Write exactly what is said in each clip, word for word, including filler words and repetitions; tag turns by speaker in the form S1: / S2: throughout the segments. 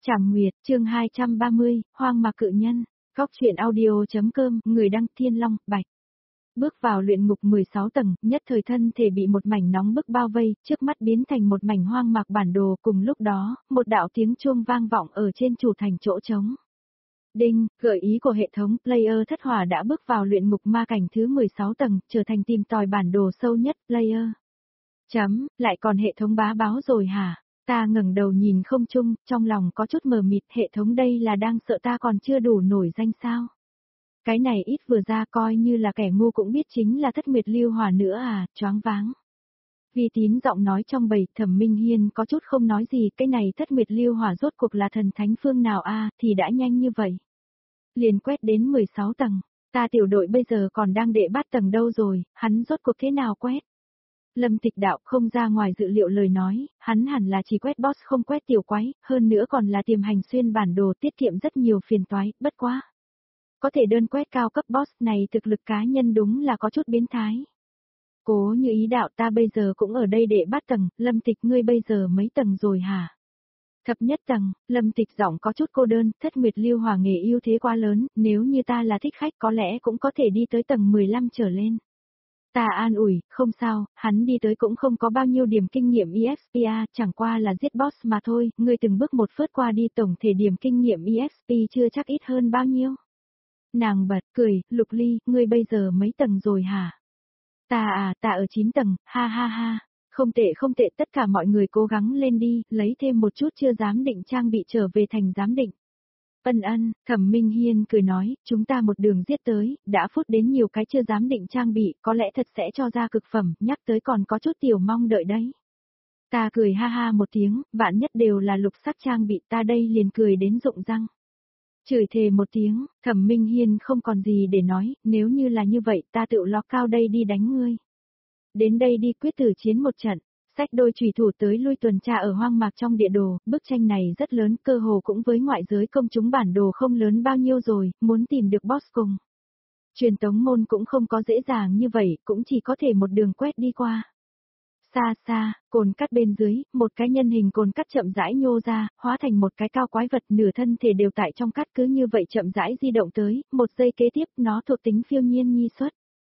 S1: Trảm Nguyệt, chương hai trăm ba mươi, Hoang Mạc Cự Nhân, Góc truyện audio.com, người đăng Thiên Long, Bạch. Bước vào luyện ngục mười sáu tầng, nhất thời thân thể bị một mảnh nóng bức bao vây, trước mắt biến thành một mảnh hoang mạc bản đồ, cùng lúc đó, một đạo tiếng chuông vang vọng ở trên chủ thành chỗ trống. Đinh, gợi ý của hệ thống, player thất hỏa đã bước vào luyện ngục ma cảnh thứ mười sáu tầng, trở thành tìm tòi bản đồ sâu nhất, player. Chấm, lại còn hệ thống bá báo rồi hả? Ta ngẩng đầu nhìn không trung, trong lòng có chút mờ mịt, hệ thống đây là đang sợ ta còn chưa đủ nổi danh sao? Cái này ít vừa ra coi như là kẻ ngu cũng biết chính là Thất Nguyệt Lưu Hỏa nữa à, choáng váng. Vi Tín giọng nói trong bầy, Thẩm Minh Hiên có chút không nói gì, cái này Thất Nguyệt Lưu Hỏa rốt cuộc là thần thánh phương nào a, à, thì đã nhanh như vậy. Liền quét đến mười sáu tầng, ta tiểu đội bây giờ còn đang đệ bát tầng đâu rồi, hắn rốt cuộc thế nào quét? Lâm Tịch Đạo không ra ngoài dự liệu lời nói, hắn hẳn là chỉ quét boss không quét tiểu quái, hơn nữa còn là tiềm hành xuyên bản đồ tiết kiệm rất nhiều phiền toái, bất quá. Có thể đơn quét cao cấp boss này thực lực cá nhân đúng là có chút biến thái. Cố Như Ý đạo ta bây giờ cũng ở đây để bắt tầng, Lâm Tịch ngươi bây giờ mấy tầng rồi hả? Thập nhất tầng, Lâm Tịch giọng có chút cô đơn, Thất Nguyệt Lưu Hỏa nghề ưu thế quá lớn, nếu như ta là thích khách có lẽ cũng có thể đi tới tầng mười lăm trở lên. Ta an ủi, không sao, hắn đi tới cũng không có bao nhiêu điểm kinh nghiệm e ích pê a, chẳng qua là giết boss mà thôi, ngươi từng bước một phớt qua đi tổng thể điểm kinh nghiệm e ích pê chưa chắc ít hơn bao nhiêu. Nàng bật cười, Lục Ly, ngươi bây giờ mấy tầng rồi hả? Ta à, ta ở chín tầng, ha ha ha, không tệ không tệ, tất cả mọi người cố gắng lên đi, lấy thêm một chút chưa giám định trang bị trở về thành giám định. Ân ân, Thẩm Minh Hiên cười nói, chúng ta một đường giết tới, đã phút đến nhiều cái chưa dám định trang bị, có lẽ thật sẽ cho ra cực phẩm, nhắc tới còn có chút tiểu mong đợi đấy. Ta cười ha ha một tiếng, vạn nhất đều là lục sắc trang bị, ta đây liền cười đến rụng răng. Chửi thề một tiếng, Thẩm Minh Hiên không còn gì để nói, nếu như là như vậy ta tự lo cao đây đi đánh ngươi. Đến đây đi quyết tử chiến một trận. Sách đôi chủy thủ tới lui tuần tra ở hoang mạc trong địa đồ, bức tranh này rất lớn, cơ hồ cũng với ngoại giới công chúng bản đồ không lớn bao nhiêu rồi, muốn tìm được boss cùng. Truyền tống môn cũng không có dễ dàng như vậy, cũng chỉ có thể một đường quét đi qua. Xa xa, cồn cắt bên dưới, một cái nhân hình cồn cắt chậm rãi nhô ra, hóa thành một cái cao quái vật nửa thân thể đều tại trong cắt cứ như vậy chậm rãi di động tới, một giây kế tiếp nó thuộc tính phiêu nhiên nhi xuất.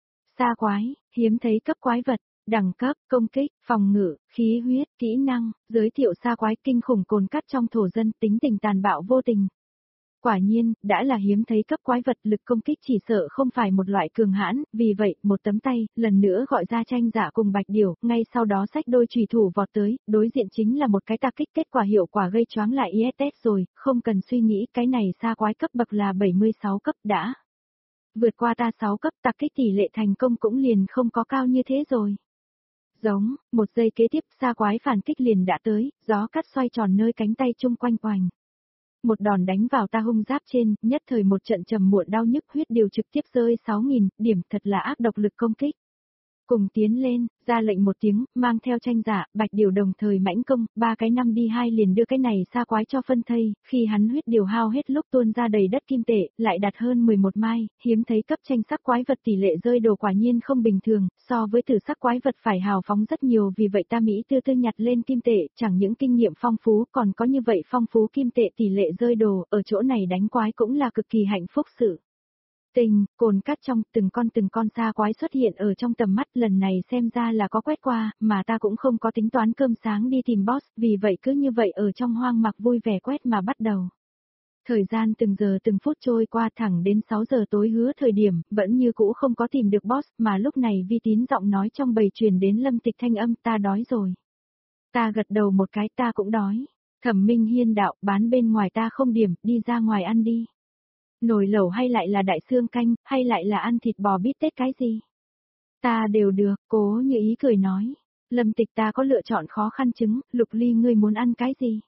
S1: Xa quái, hiếm thấy cấp quái vật. Đẳng cấp, công kích, phòng ngự, khí huyết, kỹ năng, giới thiệu xa quái kinh khủng cồn cắt trong thổ dân, tính tình tàn bạo vô tình. Quả nhiên, đã là hiếm thấy cấp quái vật, lực công kích chỉ sợ không phải một loại cường hãn, vì vậy, một tấm tay, lần nữa gọi ra Tranh Dạ cùng Bạch Điểu, ngay sau đó xách đôi chùy thủ vọt tới, đối diện chính là một cái tạc kích, kết quả hiệu quả gây choáng lại i ét ét rồi, không cần suy nghĩ, cái này xa quái cấp bậc là bảy mươi sáu cấp đã. Vượt qua ta sáu cấp, tạc kích tỷ lệ thành công cũng liền không có cao như thế rồi. Giống, một giây kế tiếp xa quái phản kích liền đã tới, gió cắt xoay tròn nơi cánh tay chung quanh oành. Một đòn đánh vào ta hung giáp trên, nhất thời một trận trầm muộn đau nhức, huyết điều trực tiếp rơi sáu nghìn, điểm thật là ác độc lực công kích. Cùng tiến lên, ra lệnh một tiếng, mang theo Tranh Dạ, Bạch Điểu đồng thời mãnh công, ba cái năm đi hai liền đưa cái này xa quái cho phân thây, khi hắn huyết điều hao hết lúc tuôn ra đầy đất kim tệ, lại đặt hơn mười một mai, hiếm thấy cấp tranh sắc quái vật tỷ lệ rơi đồ quả nhiên không bình thường, so với tử sắc quái vật phải hào phóng rất nhiều, vì vậy ta Mỹ tư tư nhặt lên kim tệ, chẳng những kinh nghiệm phong phú còn có như vậy phong phú kim tệ tỷ lệ rơi đồ, ở chỗ này đánh quái cũng là cực kỳ hạnh phúc sự. Tình, cồn cắt trong, từng con từng con xa quái xuất hiện ở trong tầm mắt, lần này xem ra là có quét qua, mà ta cũng không có tính toán cơm sáng đi tìm boss, vì vậy cứ như vậy ở trong hoang mạc vui vẻ quét mà bắt đầu. Thời gian từng giờ từng phút trôi qua thẳng đến sáu giờ tối hứa thời điểm, vẫn như cũ không có tìm được boss, mà lúc này Vi Tín giọng nói trong bầy truyền đến Lâm Tịch thanh âm, ta đói rồi. Ta gật đầu một cái, ta cũng đói. Thẩm Minh Hiên đạo, bán bên ngoài ta không điểm, đi ra ngoài ăn đi. Nồi lẩu hay lại là đại xương canh, hay lại là ăn thịt bò bít tết cái gì? Ta đều được, Cố Như Ý cười nói. Lâm Tịch ta có lựa chọn khó khăn chứng, Lục Ly ngươi muốn ăn cái gì?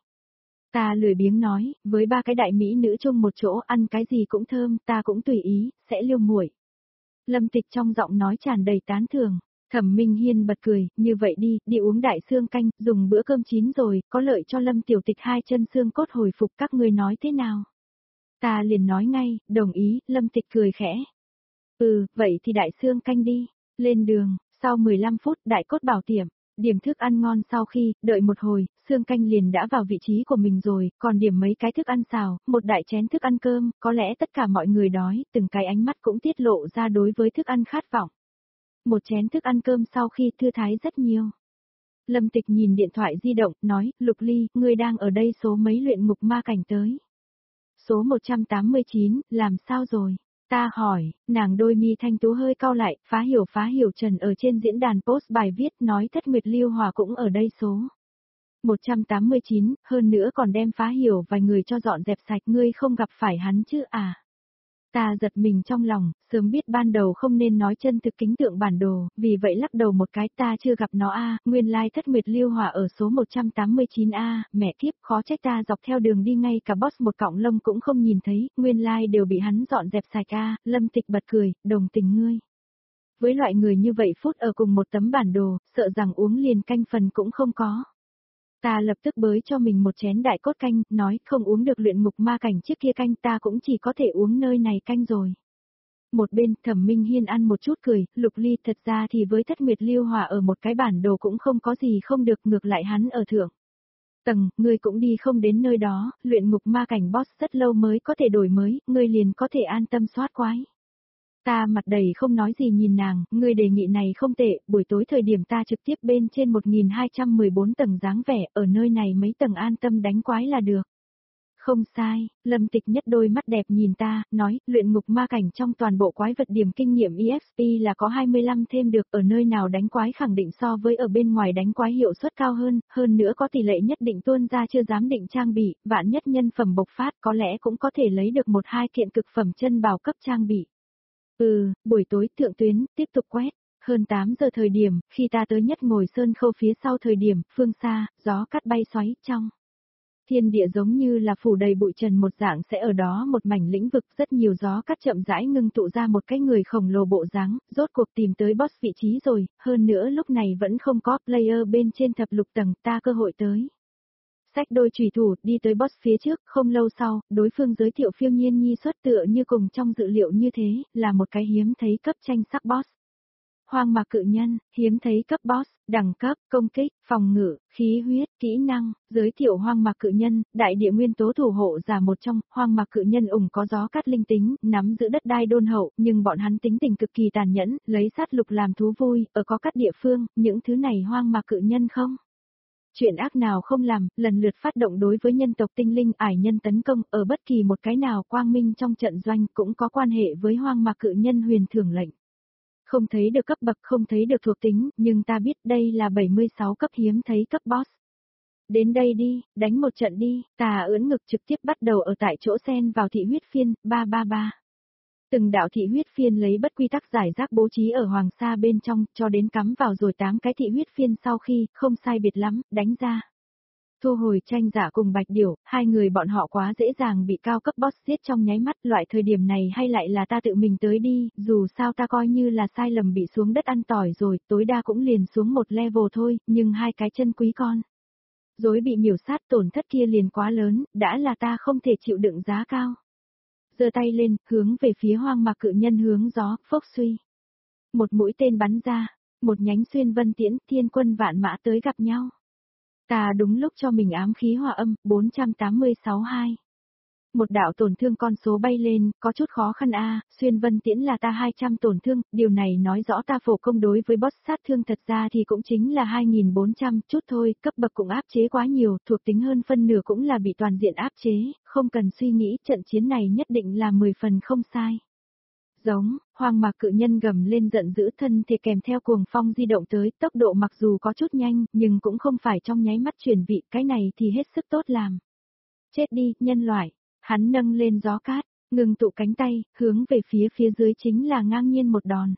S1: Ta lười biếng nói, với ba cái đại mỹ nữ chung một chỗ ăn cái gì cũng thơm, ta cũng tùy ý, sẽ liêu muội. Lâm Tịch trong giọng nói tràn đầy tán thưởng. Thẩm Minh Hiên bật cười, như vậy đi, đi uống đại xương canh, dùng bữa cơm chín rồi, có lợi cho Lâm Tiểu Tịch hai chân xương cốt hồi phục, các ngươi nói thế nào? Ta liền nói ngay, đồng ý, Lâm Tịch cười khẽ. Ừ, vậy thì đại xương canh đi, lên đường, sau mười lăm phút đại cốt bảo tiệm, Điểm thức ăn ngon sau khi, đợi một hồi, xương canh liền đã vào vị trí của mình rồi, còn điểm mấy cái thức ăn xào, một đại chén thức ăn cơm, có lẽ tất cả mọi người đói, từng cái ánh mắt cũng tiết lộ ra đối với thức ăn khát vọng. Một chén thức ăn cơm sau khi thư thái rất nhiều. Lâm Tịch nhìn điện thoại di động, nói, Lục Ly, ngươi đang ở đây số mấy luyện ngục ma cảnh tới. Số một trăm tám mươi chín, làm sao rồi? Ta hỏi, nàng đôi mi thanh tú hơi cau lại, phá hiểu phá hiểu Trần ở trên diễn đàn post bài viết nói Thất Nguyệt Lưu Hòa cũng ở đây số một trăm tám mươi chín, hơn nữa còn đem phá hiểu vài người cho dọn dẹp sạch, ngươi không gặp phải hắn chứ à? Ta giật mình trong lòng, sớm biết ban đầu không nên nói chân thực kính tượng bản đồ, vì vậy lắc đầu một cái, ta chưa gặp nó a, nguyên lai Thất Nguyệt Lưu Hòa ở số một trăm tám mươi chín a, mẹ kiếp, khó trách ta dọc theo đường đi ngay cả boss một cọng lông cũng không nhìn thấy, nguyên lai đều bị hắn dọn dẹp sạch a, Lâm Tịch bật cười, đồng tình ngươi. Với loại người như vậy phút ở cùng một tấm bản đồ, sợ rằng uống liền canh phần cũng không có. Ta lập tức bới cho mình một chén đại cốt canh, nói không uống được luyện ngục ma cảnh trước kia canh, ta cũng chỉ có thể uống nơi này canh rồi. Một bên, Thẩm Minh Hiên ăn một chút cười, Lục Ly, thật ra thì với Thất Nguyệt Lưu Hòa ở một cái bản đồ cũng không có gì không được, ngược lại hắn ở thượng tầng, ngươi cũng đi không đến nơi đó, luyện ngục ma cảnh boss rất lâu mới có thể đổi mới, ngươi liền có thể an tâm soát quái. Ta mặt đầy không nói gì nhìn nàng, ngươi đề nghị này không tệ, buổi tối thời điểm ta trực tiếp bên trên một nghìn hai trăm mười bốn tầng dáng vẻ, ở nơi này mấy tầng an tâm đánh quái là được. Không sai, Lâm Tịch nhất đôi mắt đẹp nhìn ta, nói, luyện ngục ma cảnh trong toàn bộ quái vật điểm kinh nghiệm e ích pê là có hai mươi lăm thêm được, ở nơi nào đánh quái khẳng định so với ở bên ngoài đánh quái hiệu suất cao hơn, hơn nữa có tỷ lệ nhất định tuôn ra chưa dám định trang bị, vạn nhất nhân phẩm bộc phát có lẽ cũng có thể lấy được một hai kiện cực phẩm chân bảo cấp trang bị. Ừ, buổi tối thượng tuyến, tiếp tục quét. Hơn tám giờ thời điểm, khi ta tới nhất ngồi sơn khâu phía sau thời điểm, phương xa, gió cắt bay xoáy trong. Thiên địa giống như là phủ đầy bụi trần một dạng sẽ ở đó một mảnh lĩnh vực, rất nhiều gió cắt chậm rãi ngưng tụ ra một cái người khổng lồ bộ dáng, rốt cuộc tìm tới boss vị trí rồi, hơn nữa lúc này vẫn không có player bên trên thập lục tầng, ta cơ hội tới. Xách đôi chùy thủ, đi tới boss phía trước, không lâu sau, đối phương giới thiệu Phiêu Nhiên Nhi xuất tựa như cùng trong dự liệu như thế, là một cái hiếm thấy cấp tranh sắc boss. Hoang mạc cự nhân, hiếm thấy cấp boss, đẳng cấp, công kích, phòng ngự, khí huyết, kỹ năng, giới thiệu hoang mạc cự nhân, đại địa nguyên tố thủ hộ giả một trong, hoang mạc cự nhân ủng có gió cát linh tính, nắm giữ đất đai đôn hậu, nhưng bọn hắn tính tình cực kỳ tàn nhẫn, lấy sát lục làm thú vui, ở có các địa phương, những thứ này hoang mạc cự nhân không. Chuyện ác nào không làm, lần lượt phát động đối với nhân tộc tinh linh ải nhân tấn công, ở bất kỳ một cái nào quang minh trong trận doanh cũng có quan hệ với hoang mạc cự nhân huyền thưởng lệnh. Không thấy được cấp bậc, không thấy được thuộc tính, nhưng ta biết đây là bảy mươi sáu cấp hiếm thấy cấp boss. Đến đây đi, đánh một trận đi, ta ưỡn ngực trực tiếp bắt đầu ở tại chỗ xen vào thị huyết phiên, ba ba ba. Từng đạo thị huyết phiên lấy bất quy tắc giải rác bố trí ở hoàng sa bên trong, cho đến cắm vào rồi tám cái thị huyết phiên sau khi, không sai biệt lắm, đánh ra. Thu hồi tranh giả cùng bạch điểu, hai người bọn họ quá dễ dàng bị cao cấp boss giết trong nháy mắt, loại thời điểm này hay lại là ta tự mình tới đi, dù sao ta coi như là sai lầm bị xuống đất ăn tỏi rồi, tối đa cũng liền xuống một level thôi, nhưng hai cái chân quý con. Dối bị miểu sát tổn thất kia liền quá lớn, đã là ta không thể chịu đựng giá cao. Giơ tay lên, hướng về phía hoang mạc cự nhân hướng gió, phốc suy. Một mũi tên bắn ra, một nhánh xuyên vân tiễn, thiên quân vạn mã tới gặp nhau. Ta đúng lúc cho mình ám khí hòa âm, bốn trăm tám mươi sáu hai. Một đạo tổn thương con số bay lên, có chút khó khăn a, xuyên vân tiễn là ta hai trăm tổn thương, điều này nói rõ ta phổ công đối với boss sát thương thật ra thì cũng chính là hai nghìn bốn trăm, chút thôi, cấp bậc cũng áp chế quá nhiều, thuộc tính hơn phân nửa cũng là bị toàn diện áp chế, không cần suy nghĩ, trận chiến này nhất định là mười phần không sai. Giống, hoang mạc cự nhân gầm lên giận dữ, thân thể kèm theo cuồng phong di động tới, tốc độ mặc dù có chút nhanh, nhưng cũng không phải trong nháy mắt chuyển vị, cái này thì hết sức tốt làm. Chết đi, nhân loại, hắn nâng lên gió cát, ngừng tụ cánh tay, hướng về phía phía dưới chính là ngang nhiên một đòn.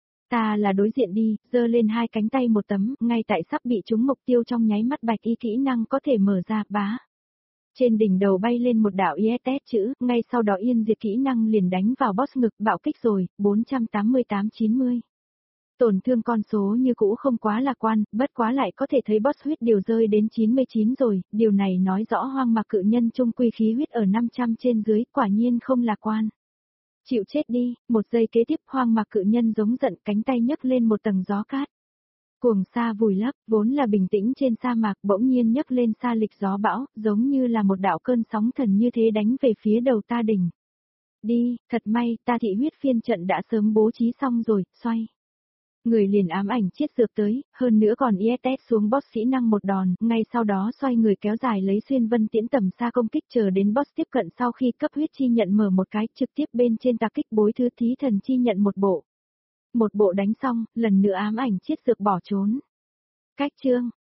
S1: Ta là đối diện đi, giơ lên hai cánh tay một tấm, ngay tại sắp bị trúng mục tiêu trong nháy mắt bạch y kỹ năng có thể mở ra, bá. Trên đỉnh đầu bay lên một đạo i ét ét chữ, ngay sau đó yên diệt kỹ năng liền đánh vào boss ngực, bạo kích rồi, bốn trăm tám mươi tám chín mươi. Tổn thương con số như cũ không quá lạc quan, bất quá lại có thể thấy boss huyết điều rơi đến chín mươi chín rồi, điều này nói rõ hoang mạc cự nhân trung quy khí huyết ở năm trăm trên dưới, quả nhiên không lạc quan. Chịu chết đi, một giây kế tiếp hoang mạc cự nhân giống giận, cánh tay nhấc lên một tầng gió cát. Cuồng sa vùi lấp, vốn là bình tĩnh trên sa mạc bỗng nhiên nhấc lên sa lịch gió bão, giống như là một đạo cơn sóng thần như thế đánh về phía đầu ta đỉnh. Đi, thật may, ta thị huyết phiên trận đã sớm bố trí xong rồi, xoay. Người liền ám ảnh chiết dược tới, hơn nữa còn i ét ét xuống boss sĩ năng một đòn, ngay sau đó xoay người kéo dài lấy xuyên vân tiễn tầm xa công kích chờ đến boss tiếp cận sau khi cấp huyết chi nhận mở một cái trực tiếp bên trên tà kích bối thứ thí thần chi nhận một bộ. Một bộ đánh xong, lần nữa ám ảnh chiết dược bỏ trốn. Cách chương.